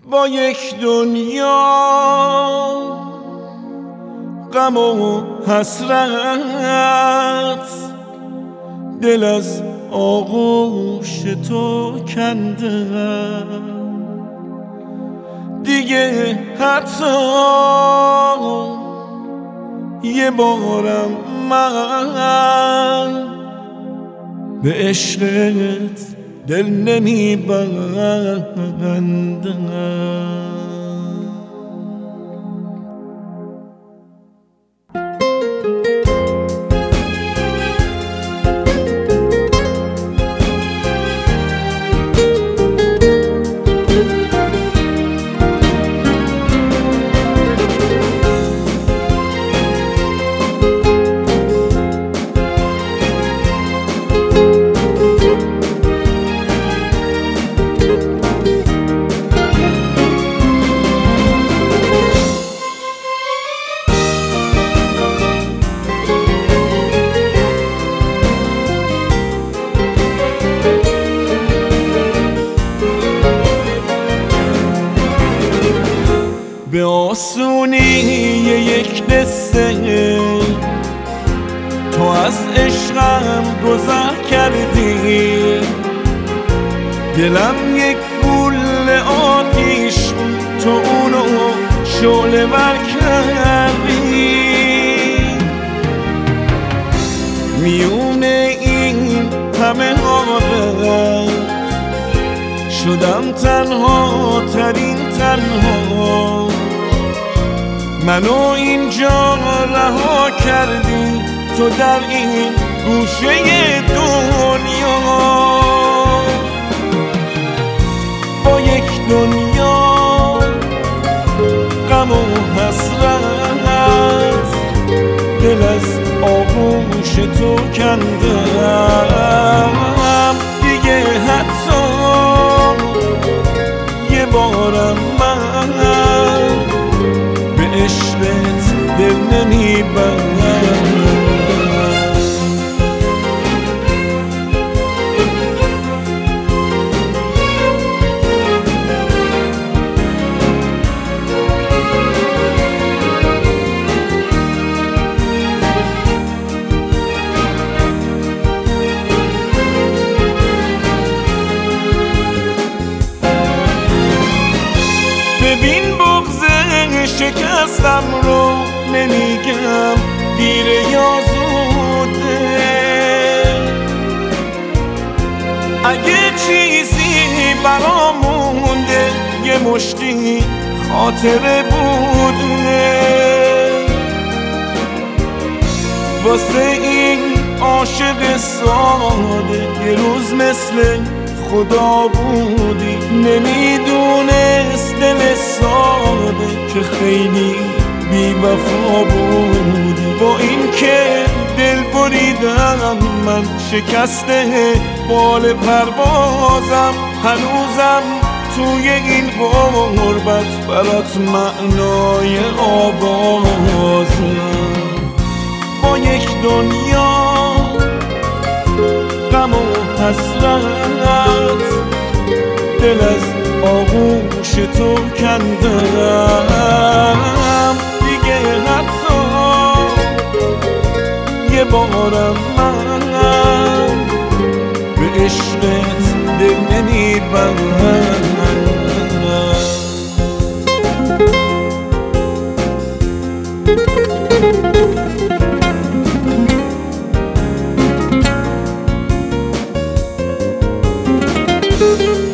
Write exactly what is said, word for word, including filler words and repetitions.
با یک دنیا غم و حسرت دل از آغوش تو کندم، دیگه حتی یه بارم من به عشقت دل نمیبندم. به آسونی یک قصه تو از عشقم گذر کردی، دلم یک گل آتیش تو اونو شعله ور کردی. میون این همه آبه شدم تنها ترین تنها، منو اینجا رها کردی تو در این گوشه دنیا. با یک دنیا غم و حسرت دل از آغوش تو کندم، دیگه حتی یه بارم من به عشقت دل نمیبندم. ببین بغض شکستم رو نمیگم دیره یا زوده، اگه چیزی برام مونده یه مشتی خاطره بوده، واسه این عاشق ساده یه روز مثل خدا بودی، نمیدونست دل ساده که خیلی بی وفا بودی. با این که دل بریدم من شکسته بال پروازم، هنوزم توی این غربت برات معنای آوازم. با یک دنیا غم و حسرت دل از آغوش تو کندم، دیگه حتی یه بارم من به عشقت دل نمیبندم. Thank you.